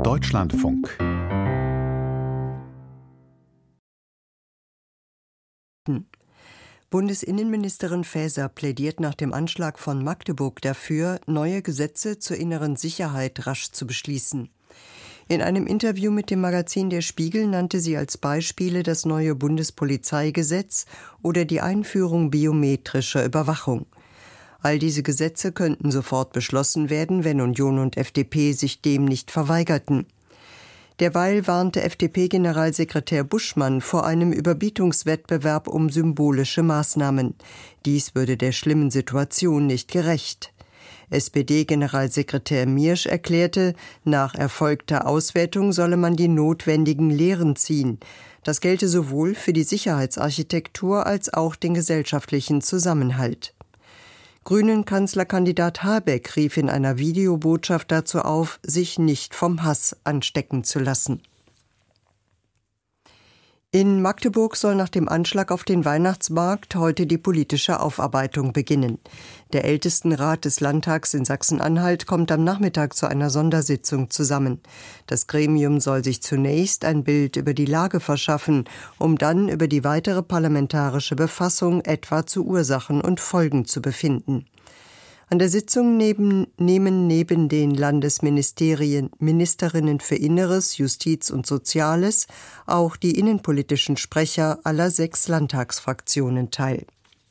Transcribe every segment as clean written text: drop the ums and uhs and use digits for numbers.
Deutschlandfunk. Bundesinnenministerin Faeser plädiert nach dem Anschlag von Magdeburg dafür, neue Gesetze zur inneren Sicherheit rasch zu beschließen. In einem Interview mit dem Magazin Der Spiegel nannte sie als Beispiele das neue Bundespolizeigesetz oder die Einführung biometrischer Überwachung. All diese Gesetze könnten sofort beschlossen werden, wenn Union und FDP sich dem nicht verweigerten. Derweil warnte FDP-Generalsekretär Buschmann vor einem Überbietungswettbewerb um symbolische Maßnahmen. Dies würde der schlimmen Situation nicht gerecht. SPD-Generalsekretär Miersch erklärte, nach erfolgter Auswertung solle man die notwendigen Lehren ziehen. Das gelte sowohl für die Sicherheitsarchitektur als auch den gesellschaftlichen Zusammenhalt. Grünen-Kanzlerkandidat Habeck rief in einer Videobotschaft dazu auf, sich nicht vom Hass anstecken zu lassen. In Magdeburg soll nach dem Anschlag auf den Weihnachtsmarkt heute die politische Aufarbeitung beginnen. Der Ältestenrat des Landtags in Sachsen-Anhalt kommt am Nachmittag zu einer Sondersitzung zusammen. Das Gremium soll sich zunächst ein Bild über die Lage verschaffen, um dann über die weitere parlamentarische Befassung etwa zu Ursachen und Folgen zu befinden. An der Sitzung nehmen neben den Landesministerien, Ministerinnen für Inneres, Justiz und Soziales auch die innenpolitischen Sprecher aller 6 Landtagsfraktionen teil.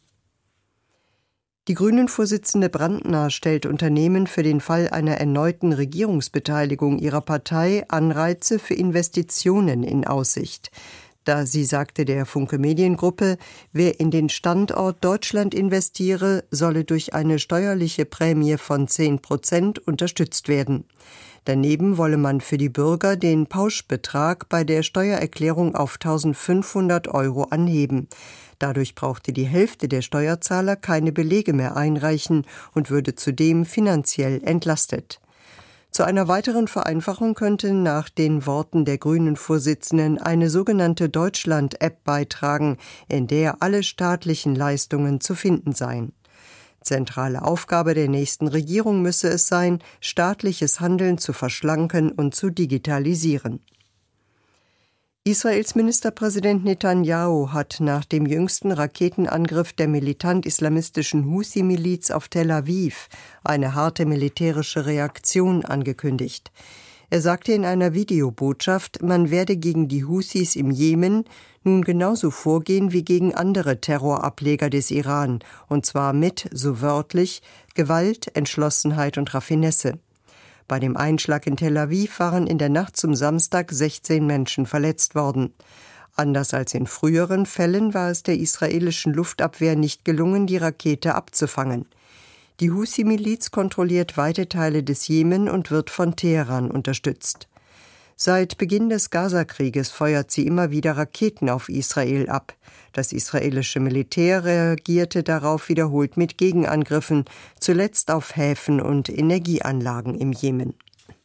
Die Grünen-Vorsitzende Brandner stellt Unternehmen für den Fall einer erneuten Regierungsbeteiligung ihrer Partei Anreize für Investitionen in Aussicht. Da sie sagte der Funke Mediengruppe, wer in den Standort Deutschland investiere, solle durch eine steuerliche Prämie von 10% unterstützt werden. Daneben wolle man für die Bürger den Pauschbetrag bei der Steuererklärung auf 1.500 € anheben. Dadurch brauchte die Hälfte der Steuerzahler keine Belege mehr einreichen und würde zudem finanziell entlastet. Zu einer weiteren Vereinfachung könnte nach den Worten der Grünen-Vorsitzenden eine sogenannte Deutschland-App beitragen, in der alle staatlichen Leistungen zu finden seien. Zentrale Aufgabe der nächsten Regierung müsse es sein, staatliches Handeln zu verschlanken und zu digitalisieren. Israels Ministerpräsident Netanyahu hat nach dem jüngsten Raketenangriff der militant-islamistischen Huthi-Miliz auf Tel Aviv eine harte militärische Reaktion angekündigt. Er sagte in einer Videobotschaft, man werde gegen die Huthis im Jemen nun genauso vorgehen wie gegen andere Terrorableger des Iran, und zwar mit, so wörtlich, Gewalt, Entschlossenheit und Raffinesse. Bei dem Einschlag in Tel Aviv waren in der Nacht zum Samstag 16 Menschen verletzt worden. Anders als in früheren Fällen war es der israelischen Luftabwehr nicht gelungen, die Rakete abzufangen. Die Huthi-Miliz kontrolliert weite Teile des Jemen und wird von Teheran unterstützt. Seit Beginn des Gaza-Krieges feuert sie immer wieder Raketen auf Israel ab. Das israelische Militär reagierte darauf wiederholt mit Gegenangriffen, zuletzt auf Häfen und Energieanlagen im Jemen.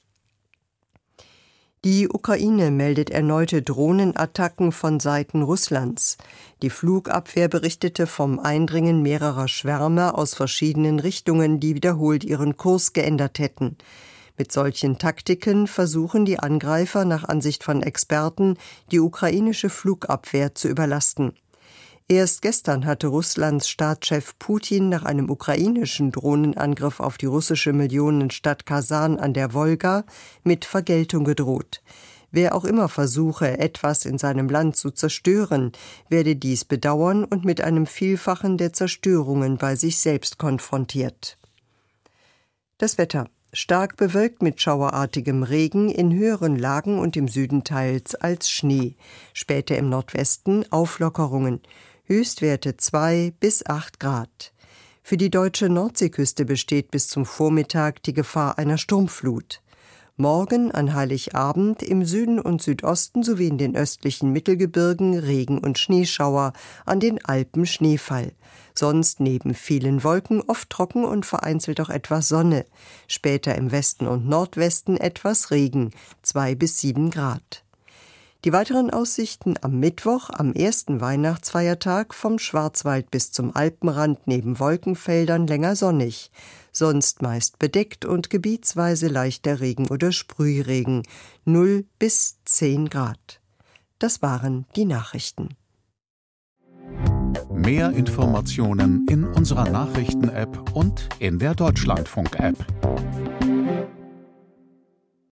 Die Ukraine meldet erneute Drohnenattacken von Seiten Russlands. Die Flugabwehr berichtete vom Eindringen mehrerer Schwärme aus verschiedenen Richtungen, die wiederholt ihren Kurs geändert hätten. Mit solchen Taktiken versuchen die Angreifer nach Ansicht von Experten, die ukrainische Flugabwehr zu überlasten. Erst gestern hatte Russlands Staatschef Putin nach einem ukrainischen Drohnenangriff auf die russische Millionenstadt Kasan an der Wolga mit Vergeltung gedroht. Wer auch immer versuche, etwas in seinem Land zu zerstören, werde dies bedauern und mit einem Vielfachen der Zerstörungen bei sich selbst konfrontiert. Das Wetter. Stark bewölkt mit schauerartigem Regen, in höheren Lagen und im Süden teils als Schnee. Später im Nordwesten Auflockerungen. Höchstwerte 2 bis 8 Grad. Für die deutsche Nordseeküste besteht bis zum Vormittag die Gefahr einer Sturmflut. Morgen an Heiligabend im Süden und Südosten sowie in den östlichen Mittelgebirgen Regen- und Schneeschauer, an den Alpen Schneefall. Sonst neben vielen Wolken oft trocken und vereinzelt auch etwas Sonne. Später im Westen und Nordwesten etwas Regen, 2 bis 7 Grad. Die weiteren Aussichten am Mittwoch, am ersten Weihnachtsfeiertag, vom Schwarzwald bis zum Alpenrand neben Wolkenfeldern länger sonnig. Sonst meist bedeckt und gebietsweise leichter Regen oder Sprühregen. 0 bis 10 Grad. Das waren die Nachrichten. Mehr Informationen in unserer Nachrichten-App und in der Deutschlandfunk-App.